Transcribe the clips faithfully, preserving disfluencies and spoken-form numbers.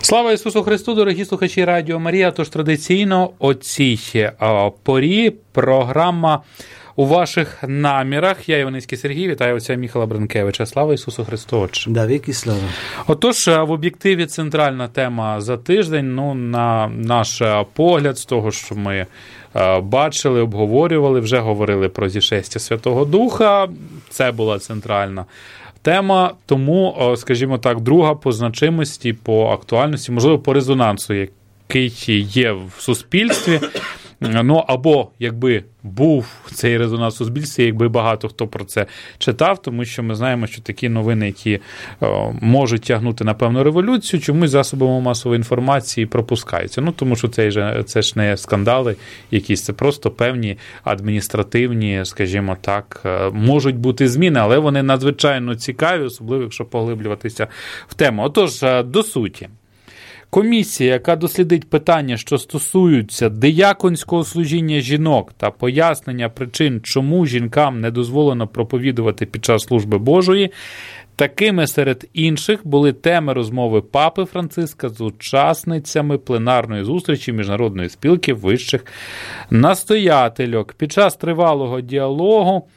Слава Ісусу Христу, дорогі слухачі Радіо Марія. Тож традиційно о цій порі програма «У ваших намірах». Я, Іваницький Сергій, вітаю отця Міхала Бренкевича. Слава Ісусу Христу, Отче. Да, віки слава. Отож, в об'єктиві центральна тема за тиждень, ну, на наш погляд, з того, що ми бачили, обговорювали, вже говорили про зішестя Святого Духа, це була центральна тема, тому, скажімо так, друга по значимості, по актуальності, можливо, по резонансу, який є в суспільстві. Ну, або, якби був цей резонанс в суспільстві, якби багато хто про це читав, тому що ми знаємо, що такі новини, які о, можуть тягнути на певну революцію, чомусь засобами масової інформації пропускаються. Ну, тому що це ж, це ж не скандали якісь, це просто певні адміністративні, скажімо так, можуть бути зміни, але вони надзвичайно цікаві, особливо, якщо поглиблюватися в тему. Отож, до суті. Комісія, яка дослідить питання, що стосуються дияконського служіння жінок та пояснення причин, чому жінкам не дозволено проповідувати під час служби Божої, такими серед інших були теми розмови Папи Франциска з учасницями пленарної зустрічі Міжнародної спілки вищих настоятельок. Під час тривалого діалогу,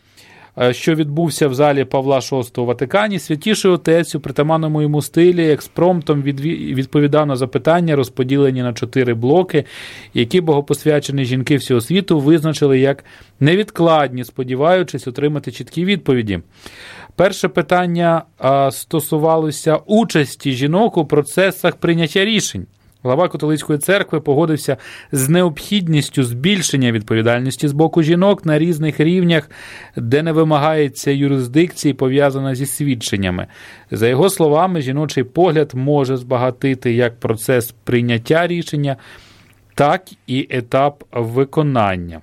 що відбувся в залі Павла шостого у Ватикані, Святіший Отець у притаманному йому стилі експромтом відповідав на запитання, розподілені на чотири блоки, які богопосвячені жінки всього світу визначили як невідкладні, сподіваючись отримати чіткі відповіді. Перше питання стосувалося участі жінок у процесах прийняття рішень. Глава католицької церкви погодився з необхідністю збільшення відповідальності з боку жінок на різних рівнях, де не вимагається юрисдикції, пов'язана зі свідченнями. За його словами, жіночий погляд може збагатити як процес прийняття рішення, так і етап виконання.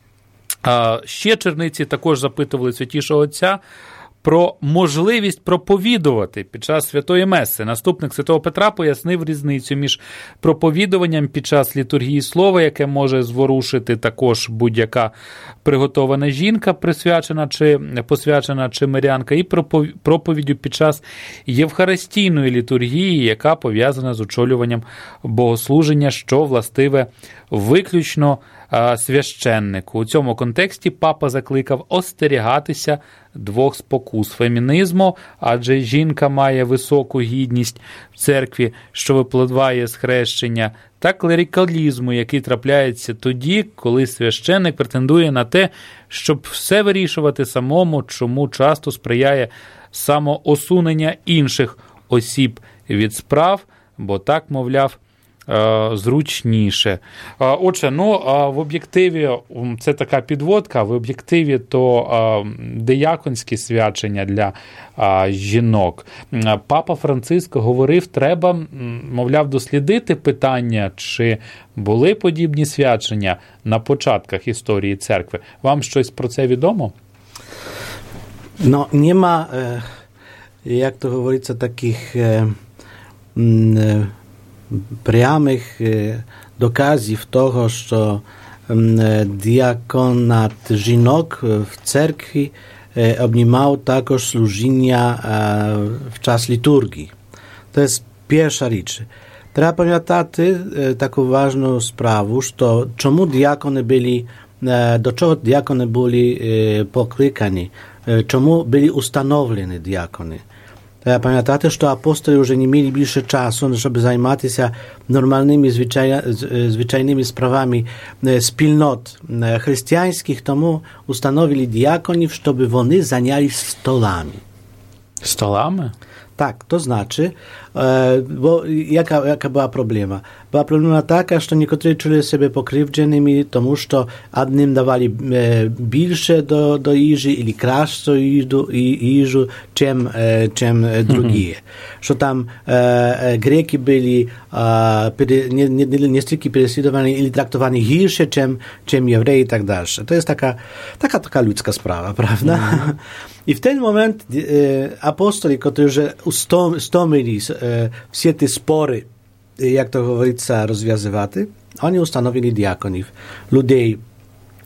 Ще черниці також запитували Святішого Отця про можливість проповідувати під час Святої Меси. Наступник Святого Петра пояснив різницю між проповідуванням під час літургії слова, яке може зворушити також будь-яка приготована жінка, присвячена чи посвячена чи мирянка, і проповіддю під час євхаристійної літургії, яка пов'язана з очолюванням богослуження, що властиве виключно священнику. У цьому контексті папа закликав остерігатися двох спокус: фемінізму, адже жінка має високу гідність в церкві, що випливає з хрещення, та клерикалізму, який трапляється тоді, коли священник претендує на те, щоб все вирішувати самому, чому часто сприяє самоосунення інших осіб від справ, бо так, мовляв, зручніше. Отже, ну, в об'єктиві, це така підводка, в об'єктиві то дияконські свячення для жінок. Папа Франциск говорив, треба, мовляв, дослідити питання, чи були подібні свячення на початках історії церкви. Вам щось про це відомо? No, nie ma, jak to говориться, takich прямих доказів того, що діаконат жінок в церкві обнімав також служіння в час літургії. To jest pierwsza річ. Треба пам'ятати таку важну справу, що чому діакони були, до чого діакони були покликані, чому були установлені діакони. Треба пам'ятати, що апостоли вже не мали більше часу, щоб займатися нормальними, звичай... звичайними справами спільнот християнських, тому установили діаконів, щоб вони зайнялись столами. Столами? Tak, to znaczy, bo jaka, jaka była problema? Była problema taka, że niektórzy czuli się pokrzywdzonymi, тому що одним давали більше до, до їжі, или кращу їжу, їжу, чим, чим другі. Що там греки були не, не, не стільки переслідувані, или traktowani гірше, чим, чим євреї, і так далі. To jest taka, taka, taka ludzka sprawa, prawda? I w ten moment apostoli, którzy ustomili всі ті спори, як то говориться, розв'язувати, вони установили діаконів, людей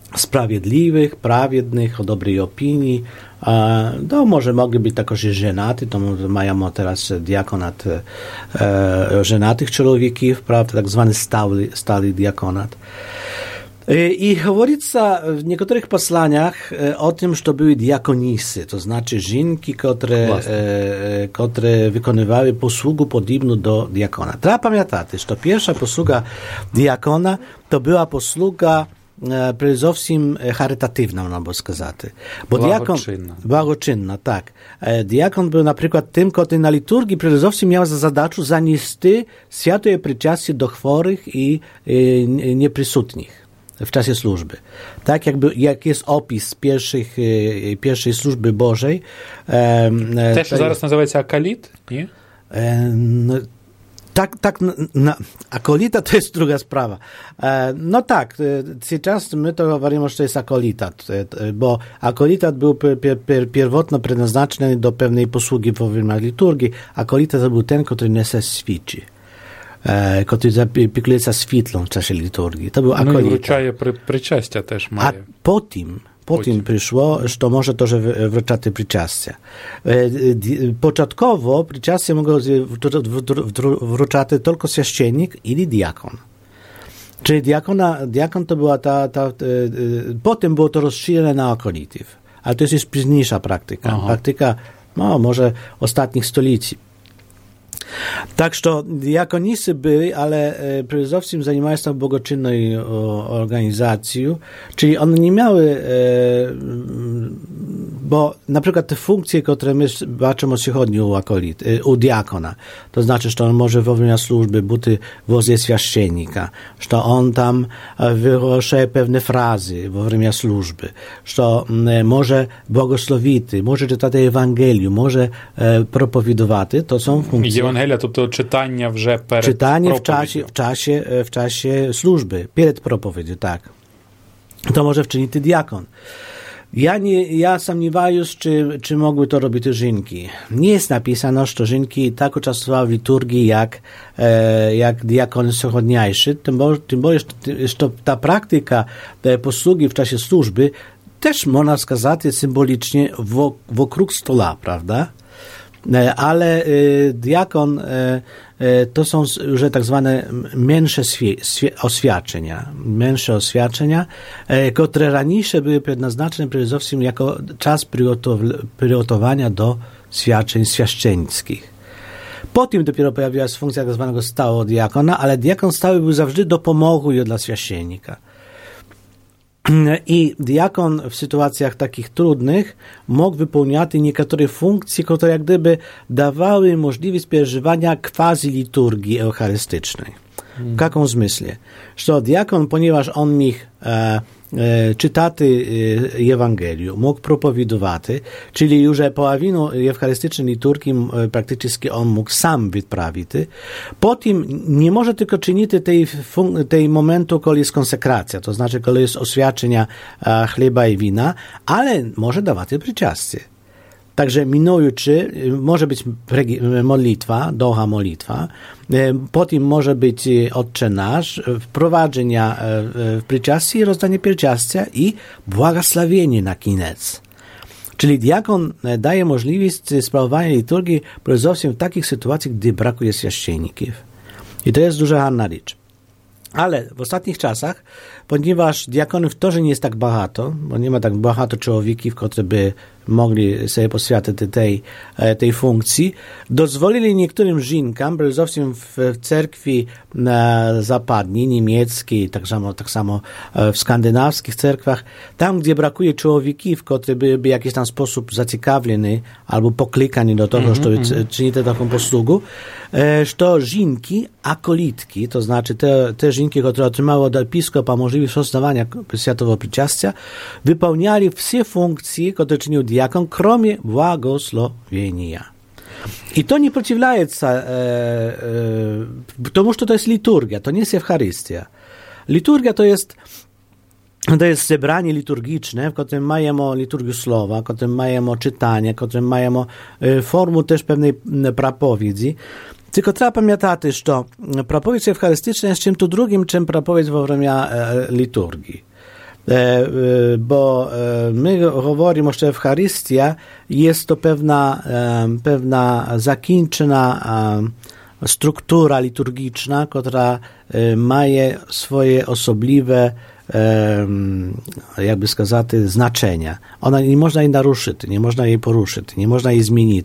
sprawiedliwych, prawiednych, o dobrej opinii. To może mogli być także żenaty, to mają teraz diakonat e, żenatych człowieków, prawda, tak zwany stały, stały diakonat. I говорится w niektórych posłaniach o tym, że to były diakonisy, to znaczy żynki, które, e, które wykonywały posługę podobną do diakona. Trzeba pamiętać, że pierwsza posługa diakona to była posługa przede wszystkim charytatywna, można by сказать. Bo diakon, благочинна, tak. Diakon był na przykład tym, który na liturgii przede wszystkim miał za zadачу zanieść święte przyczastie do chorych i nieprzysutnych w czasie służby. Tak jakby, jak jest opis pierwszych, pierwszej służby Bożej. Też zaraz nazywa się akolit, nie? Tak, tak, na, akolita to jest druga sprawa. No tak, teraz my to mówimy, że to jest akolitat, bo akolitat był pier, pier, pierwotno przeznaczony do pewnej posługi w liturgii. Akolitat to był ten, który niesie świeci, który zapiekuje się świetlą w czasie liturgii. To był akolita. No i wręczaje przy, przyczastia też mają. A potem Potem przyszło, że to może to, że wręczaty przyczastia. Początkowo przyczastie mogło wręczać tylko święcennik ili diakon. Czyli diakona, diakon to była ta, ta, ta potem było to rozszerzone na akolitów. Ale to jest już późniejsza praktyka. Aha. Praktyka, no, może ostatnich stolicy. Tak, że diakonisy były, ale przede wszystkim zajmowały się bogoczynną organizacją, czyli one nie miały, bo na przykład te funkcje, które my zobaczymy przychodni u, akolit, u diakona, to znaczy, że on może w ogóle służby buty wozie święcennika, że on tam wygłasza pewne frazy w ogóle służby, że może błogosłowity, może czytać Ewangelium, może propowiadować, to są funkcje. Ewangelia, тобто czytania вже перед Czytanie w czasie, w, czasie, w czasie służby, przed propowiedzią, tak. To może wczynić diakon. Ja, nie, ja sądzę, czy, czy mogły to robić żynki. Nie jest napisano, że żynki tak uczestniczyły w liturgii jak, e, jak diakon zachodniejszy, tym bardziej, że to, ta praktyka posługi w czasie służby też można сказать symbolicznie wokół stoła, prawda? Ale y, diakon y, y, to są już tak zwane mniejsze oświadczenia, mniejsze oświadczenia, y, które raniejsze były przeznaczone przede wszystkim jako czas przygotowania do świadczeń święcennickich. Potem dopiero pojawiła się funkcja tak zwanego stałego diakona, ale diakon stały był zawsze do pomogu dla święcennika. I diakon w sytuacjach takich trudnych mógł wypełniać niektóre funkcje, które jak gdyby dawały możliwość przeżywania quasi-liturgii eucharystycznej. Hmm. W jakim zmyśle? Że diakon, ponieważ on mógł e, e, czytać e, Ewangelium, mógł propowiadować, czyli już połowinu eucharystycznej liturgii e, praktycznie on mógł sam wyprawić. Potem nie może tylko czynić tej, tej momentu, kiedy jest konsekracja, to znaczy, kiedy jest oświadczenia e, chleba i wina, ale może dawać przyczastie. Także minujący może być modlitwa, długa modlitwa, potem może być Otcze Nasz, wprowadzenia w przyczastie, rozdanie przyczastia i błogosławienie na koniec. Czyli diakon daje możliwość sprawowania liturgii przede wszystkim w takich sytuacjach, gdy brakuje święcenników. I to jest duża ważna rzecz. Ale w ostatnich czasach, ponieważ diakonów też nie jest tak bardzo, bo nie ma tak bardzo człowieków, którzy by mogli sobie poświęcić tej, tej funkcji, dozwolili niektórym żynkom, przede wszystkim w, w cerkwi zapadniej, niemieckiej, tak samo, tak samo w skandynawskich cerkwach, tam, gdzie brakuje człowieków, którzy byliby w jakiś tam sposób zaciekawieni albo poklikani do tego, mm-hmm. żeby czynić taką posługę, że to żynki, akolitki, to znaczy te, te żynki, które otrzymały od episkopa możliwość rozdawania świętego przyczastia, wypełniali wszystkie funkcje, które czynił diakon, kromie błogosławienia. I to nie przeciwlaje się e, e, tomu, że to jest liturgia, to nie jest Eucharystia. Liturgia to jest to jest zebranie liturgiczne, w którym mamy liturgię słowa, w którym mamy czytanie, w którym mamy formę też pewnej prapowiedzi. Tylko trzeba pamiętać, że prapowiedź eucharystyczna jest czym tu drugim, czym prapowiedź w ramach liturgii. bo my говоримо, що Євхаристія є то певна, певна закінчена структура liturgiczna, która має своє особливе, jakby сказати, значення. Ona nie można jej naruszyć, nie można jej poruszyć, nie można jej zmienić.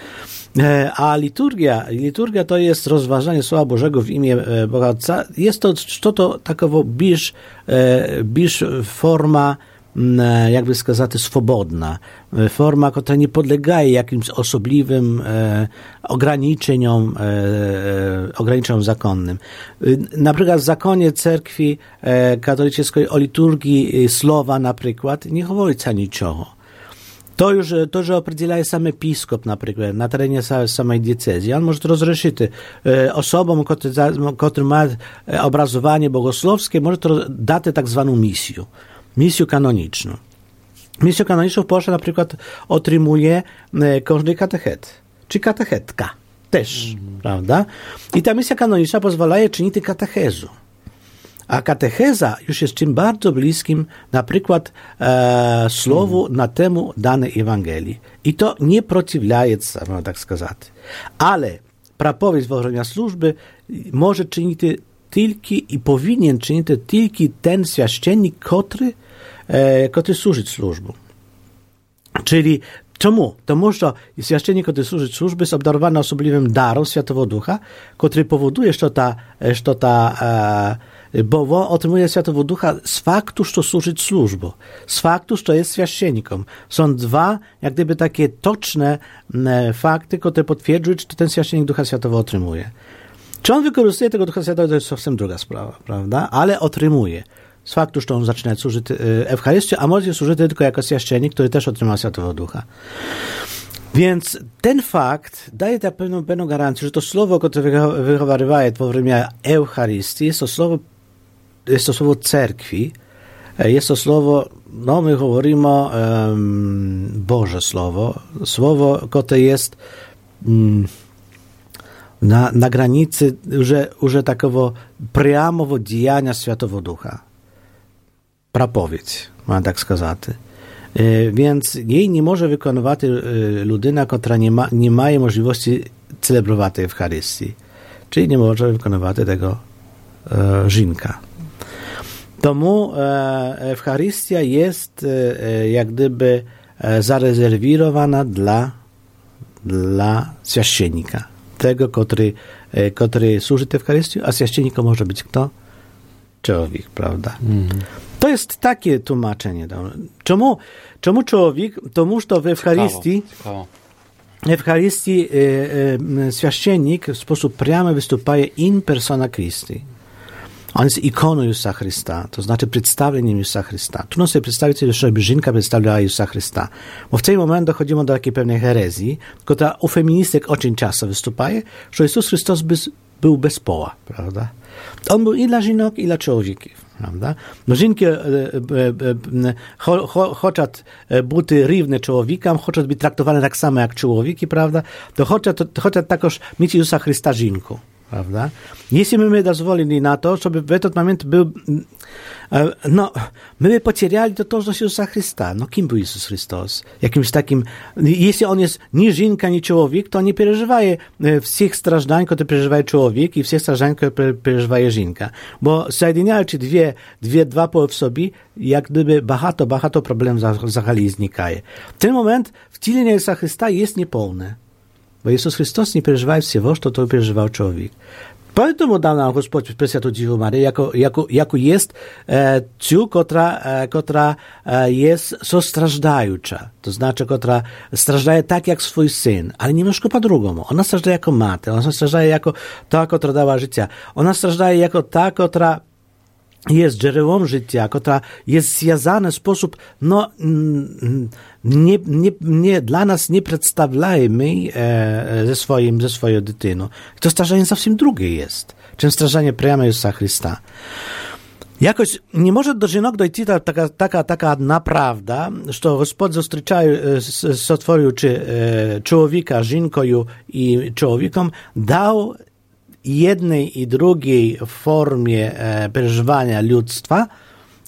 A liturgia, liturgia to jest rozważanie Słowa Bożego w imię Boga Otca. Jest to, co to takowo biż, biż forma, jakby сказати, swobodna. Forma, która nie podlega jakimś osobliwym e, ograniczeniom, e, ograniczeniom zakonnym. Na przykład w zakonie cerkwi e, katolickiej o liturgii słowa na przykład nie mówi niczego. To już, to, że определяє sam episkop na przykład na terenie samej diecezji. On może to rozrzeszyć e, osobom, które ma obrazowanie bogosłowskie, może to dać tak zwaną misję. Misję kanoniczną. Misję kanoniczną w Polsce na przykład otrzymuje każdy katechet, czy katechetka też, mm. prawda? I ta misja kanoniczna pozwala czynić katechezu. A katecheza już jest czym bardzo bliskim na przykład e, słowu mm. na temu danej Ewangelii. I to nie przeciwlaje, można tak сказать. Ale prapowiedź złożenia służby może czynić tylko i powinien czynić tylko ten święcennik, który, e, który służy służbą. Czyli czemu? To że święcennik, który służy służby, jest obdarowany osobliwym darem Świętego Ducha, który powoduje, że ta, że ta e, bo otrzymuje Świętego Ducha z faktu, że służy służbą, z faktu, że jest święcennikiem. Są dwa, jak gdyby takie toczne e, fakty, które potwierdzają, że ten święcennik Ducha Świętego otrzymuje. Czy on wykorzystuje tego Ducha Świętego, to jest całkiem druga sprawa, prawda? Ale otrzymuje. Z faktu, że on zaczyna służyć Eucharystię, a może służyć tylko jako święcennik, który też otrzymał Świętego Ducha. Więc ten fakt daje tak pewną, pewną gwarancję, że to słowo, które wychowywaje w wremia Eucharystii, jest to słowo, jest to słowo cerkwi, jest to słowo, no my mówimy um, Boże Słowo, słowo, które jest um, na, na granicy już, już takiego priamowo dziania Świętego Ducha. Prapowiedź, można tak сказать. Więc jej nie może wykonywać ludyna, która nie ma, nie ma możliwości celebrować Eucharystii. Czyli nie może wykonywać tego e, żynka. Tomu e, Eucharystia jest e, jak gdyby e, zarezerwowana dla, dla święcennika. Tego, który, e, który służy Eucharystią, a święcennikiem może być kto? Człowiek, prawda? Mm-hmm. To jest takie tłumaczenie. Czemu, czemu człowiek? Tomu, że w Eucharystii w Eucharystii e, e, święcennik w sposób priamy występuje in persona Christi. On jest ikoną Jezusa Chrysta, to znaczy przedstawieniem Jezusa Chrysta. Trudno sobie przedstawić, żeby żynka przedstawiała Jezusa Chrysta. Bo w tym momencie dochodzimy do takiej pewnej herezji, która u feministek очень często występuje, że Jezus Chrystus był bez poła, prawda? On był i dla żynok, i dla człowieków, prawda? No żynki chcą być równe człowiekom, chcą być traktowane tak samo jak człowieki, prawda? To chcą także mieć Jezusa Chrysta żynku. Prawda? Jeśli my by dozwolili na to, żeby w ten moment był, no, my by pocierali to tożność Jezusa Chrysta. No, kim był Jezus Chrystus? Jakimś takim, jeśli on jest ni żynka, ni człowiek, to nie przeżywaje wszystkich strażdań, które przeżywaje człowiek i wszystkich strażdań, które przeżywaje żynka. Bo zjedniając dwie, dwie, dwa poły w sobie, jak gdyby bahato, bahato problemów zachali znikaje. W ten moment wcielenie Jezusa Chrysta jest niepełne. Bo Jezus Chrystus nie przeżywał wszystkiego, co to przeżywał człowiek. Poэтому dał nam Господь Prесвяту Dziewę Maryję, jako, jako, jako jest e, ciu, która, e, która e, jest sostrażdająca. To znaczy, która strażdaje tak jak swój syn, ale nie troszkę po drugiemu. Ona strażdaje jako matę, ona strażdaje jako ta, która dała życia. Ona strażdaje jako ta, która jest źródłem życia, która jest związana w sposób, no, nie, nie, nie, dla nas nie przedstawiajmy e, ze swoim, ze swoją dytyną. To strażanie zawsze drugie jest, czym strażanie priamo Jezusa Chrysta. Jakoś nie może do żynok dojść taka, taka, taka naprawdę, że Gospod stworzył czy e, człowieka, żynkoju i człowiekom, dał jednej i drugiej formie e, przeżywania ludztwa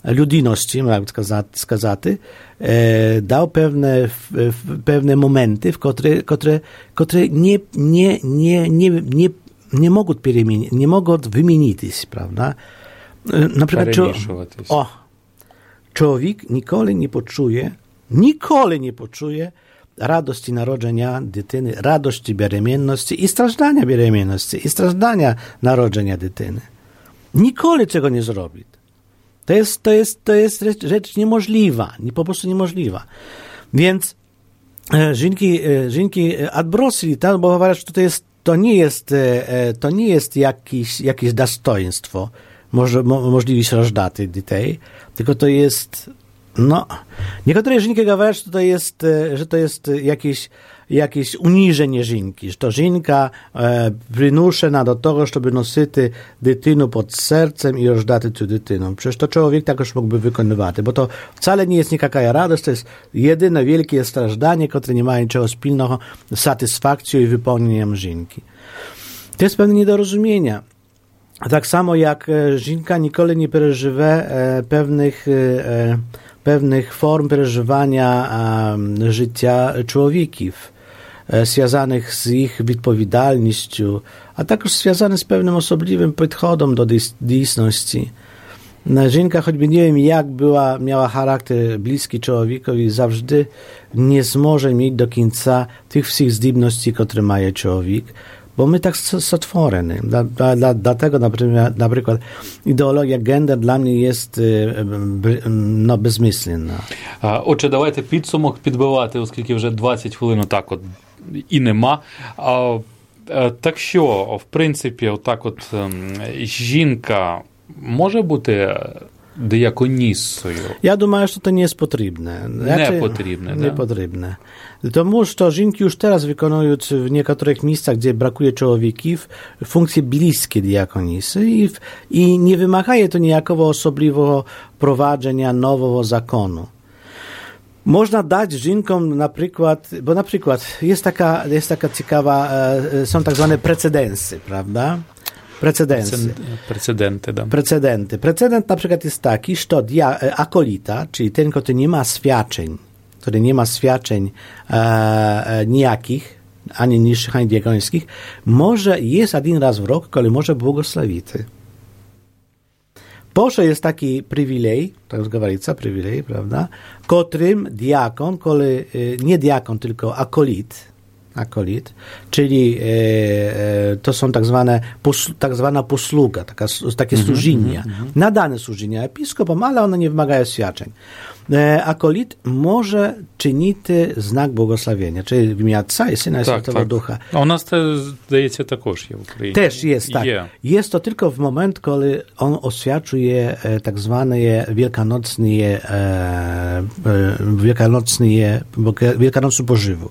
людяності, можна сказати, дав певне, певне моменти, в котрі, котрі, котрі не, не, не, не, не, не можуть перемінити, не можуть вимінитись, правда? Наприклад, перемішуватись. О, чоловік ніколи не почує, ніколи не почує radości narodzenia dytyny, radości беременности i stраждання беременности, i stраждання narodzenia dytyny. Nikoли tego nie zrobi. To jest, to jest, to jest rzecz, rzecz niemożliwa, nie, po prostu niemożliwa. Więc e, żynki, e, żynki odbrosili, tam, bo mówią, że to, jest, to nie jest, e, to nie jest jakieś, jakieś dostojeństwo, może, mo, możliwość rożdaty dzieci, tylko to jest, no, niektóre żynki mówią, że to jest, że to jest jakieś, jakieś uniżenie żynki, że to żynka e, przynuszena do tego, żeby nosić dytynu pod sercem i rożdaty tę dytyną. Przecież to człowiek takoż mógłby wykonywać, bo to wcale nie jest nikaka radość, to jest jedyne wielkie strażdanie, które nie ma niczego wspólnego z satysfakcją i wypełnieniem żynki. To jest pewne niedorozumienia. Tak samo jak żynka nikogo nie przeżywa e, pewnych e, pewnych form przeżywania e, życia człowieków, e, związanych z ich odpowiedzialnością, a także związanych z pewnym osobliwym podchodem do istności. Żynka, choćby nie wiem jak była, miała charakter bliski człowiekowi, zawsze nie zmoże mieć do końca tych wszystkich zdolności, które ma człowiek, bo my tak stworzeni. Dla, dla, dlatego na przykład, na przykład ideologia gender dla mnie jest no, безмислена. Отже, давайте підсумок підбивати, оскільки вже двадцять хвилин так от і нема. А, так що, в принципі, отак от жінка може бути diakonisою? Ja думаю, że to nie jest potrzebne. Nie potrzebne, Nie potrzebne. Тому що жінки już teraz wykonują w niektórych miejscach, gdzie brakuje człowieków, funkcje bliskie diakonisy i, i nie wymagaje to niejakowo osobliwego prowadzenia nowego zakonu. Można dać żynkom na przykład, bo na przykład jest taka, jest taka ciekawa, są tak zwane precedensy, prawda? Precedency. Precedenty, da. Precedenty. Precedent na przykład jest taki, że dia, akolita, czyli ten, który nie ma świadczeń, który nie ma świadczeń e, e, nijakich, ani niższych, ani diakońskich, może jest jeden raz w rok, kiedy może błogosławić. Posze jest taki przywilej, tak jest gawalica, przywilej, prawda, którym diakon, kole, nie diakon, tylko akolit, akolit, czyli e, e, to są tak zwane posl, tak zwana posługa, taka, takie mm-hmm, służenia, mm-hmm. nadane służenia episkopom, ale one nie wymagają świadczeń. E, akolit może czynić znak błogosławienia, czyli w imię Ojca i Syna i tak, Świętego tak. Ducha. A u nas to zdaje takoż je w Ukrainie. Też jest, tak. Je. Jest to tylko w moment, kiedy on oświadczuje e, tak zwane wielkanocne e, e, wielkanocne wielkanocne pożywu.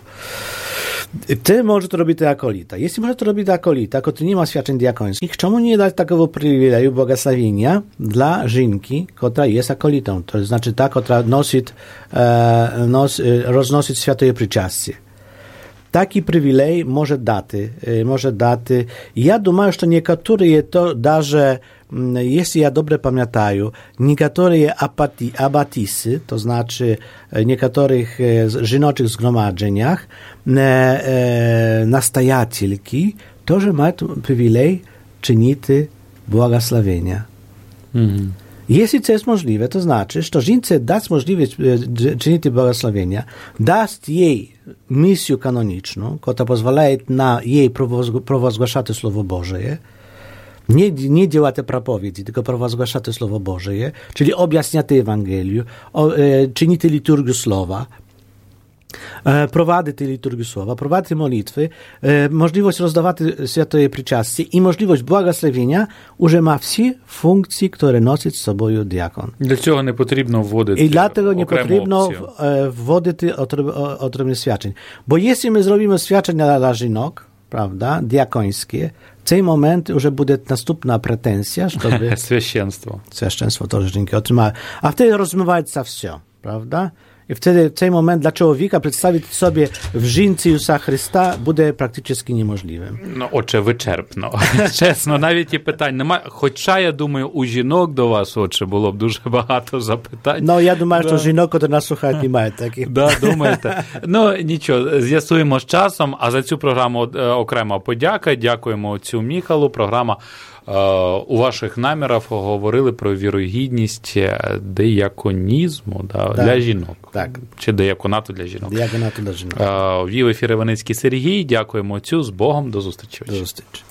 Ty może to robić akolita. Jeśli może to robić akolita, który nie ma świadczeń diakońskich, czemu nie dać takiego przywileju błogosławienia dla żynki, która jest akolitą? To znaczy ta, która nosi, e, nos, roznosi święte przyczastie. Taki przywilej może dać, może dać. Ja думаю, że niektóre to darze, jeśli ja dobrze pamiętam, niektóre apati, abatisy, to znaczy niektórych żynoczych zgromadzeniach, e, e, nastajatelki, to, że mają przywilej czynić błogosławienia. Mhm. Jeśli to jest możliwe, to znaczy, że żynce dać możliwość czynić błogosławienia, dać jej misję kanoniczną, która pozwala na jej prowozgłaszać Słowo Boże, nie, nie działać propowiedzi, tylko prowozgłaszać Słowo Boże, czyli objaśniać Ewangelię, o, e, czynić liturgię Słowa, e, prowadzić liturgię Słowa, prowadzić modlitwy, e, możliwość rozdawać święte przyczastie i możliwość błogosławienia już ma wszystkie funkcje, które nosi z sobą diakon. Dla czego nie potrzebno wwodzić I dlatego nie potrzebno wwodzić odrębnych świadczeń. Bo jeśli my zrobimy świadczenia dla żynok, prawda, diakońskie, w tym momencie już będzie następna pretensja, żeby... Święcieństwo. Święcieństwo to żynki otrzymały. A wtedy rozmywać za wszystko, prawda? І вtedy в цей момент для чоловіка представити собі в жінці Ісуса Христа буде практично неможливим. Ну, отже, вичерпно. Чесно, навіть і питань немає. Хоча, я думаю, у жінок до вас, отже, було б дуже багато запитань. Ну, я думаю, да. що жінок, до нас слухають, немає таких. Да, думаєте? Ну, нічого, з'ясуємо з часом, а за цю програму окрема подяка. Дякуємо отцю Міхалу. Програма у ваших намірах говорили про вірогідність деяконізму да, для жінок. Так. Чи деяконату для жінок. Деяконату для жінок. Вів ефір Іваницький Сергій. Дякуємо отцю. З Богом. До зустрічі. До зустрічі.